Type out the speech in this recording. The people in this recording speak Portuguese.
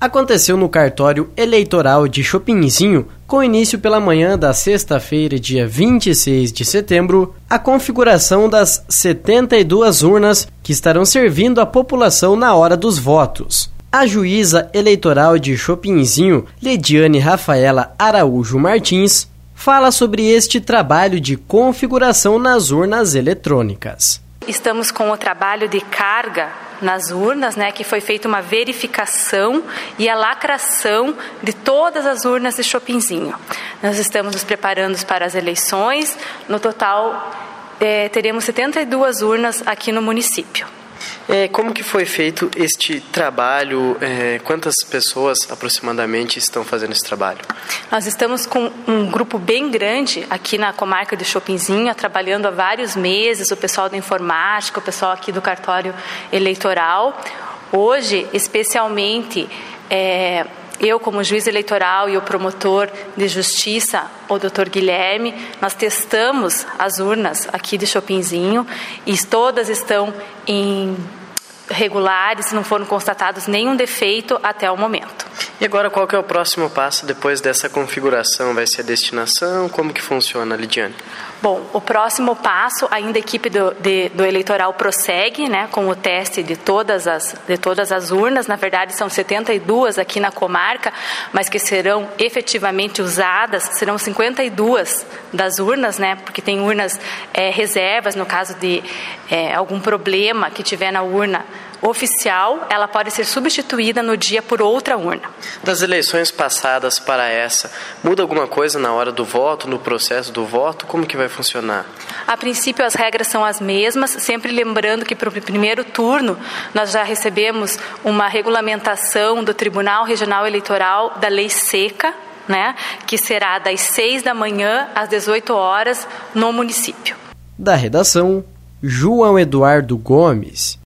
aconteceu no cartório eleitoral de Chopinzinho, com início pela manhã da sexta-feira, dia 26 de setembro, a configuração das 72 urnas que estarão servindo a população na hora dos votos. A juíza eleitoral de Chopinzinho, Lediane Rafaela Araújo Martins, fala sobre este trabalho de configuração nas urnas eletrônicas. Estamos com o trabalho de carga nas urnas, que foi feita uma verificação e a lacração de todas as urnas de Chopinzinho. Nós estamos nos preparando para as eleições. No total, teremos 72 urnas aqui no município. Como que foi feito este trabalho? Quantas pessoas aproximadamente estão fazendo esse trabalho? Nós estamos com um grupo bem grande aqui na comarca de Chopinzinho, trabalhando há vários meses, o pessoal da informática, o pessoal aqui do cartório eleitoral. Hoje, especialmente, eu, como juiz eleitoral, e o promotor de justiça, o Dr. Guilherme, nós testamos as urnas aqui de Chopinzinho e todas estão regulares, não foram constatados nenhum defeito até o momento. E agora qual que é o próximo passo depois dessa configuração? Vai ser a destinação? Como que funciona, Lidiane? Bom, o próximo passo, ainda a equipe do eleitoral prossegue, com o teste de todas as urnas. Na verdade, são 72 aqui na comarca, mas que serão efetivamente usadas, serão 52 das urnas, porque tem urnas reservas, no caso de algum problema que tiver na urna oficial, ela pode ser substituída no dia por outra urna. Das eleições passadas para essa, muda alguma coisa na hora do voto, no processo do voto? Como que vai funcionar? A princípio, as regras são as mesmas, sempre lembrando que para o primeiro turno nós já recebemos uma regulamentação do Tribunal Regional Eleitoral da Lei Seca, que será das 6 da manhã às 18 horas no município. Da redação, João Eduardo Gomes.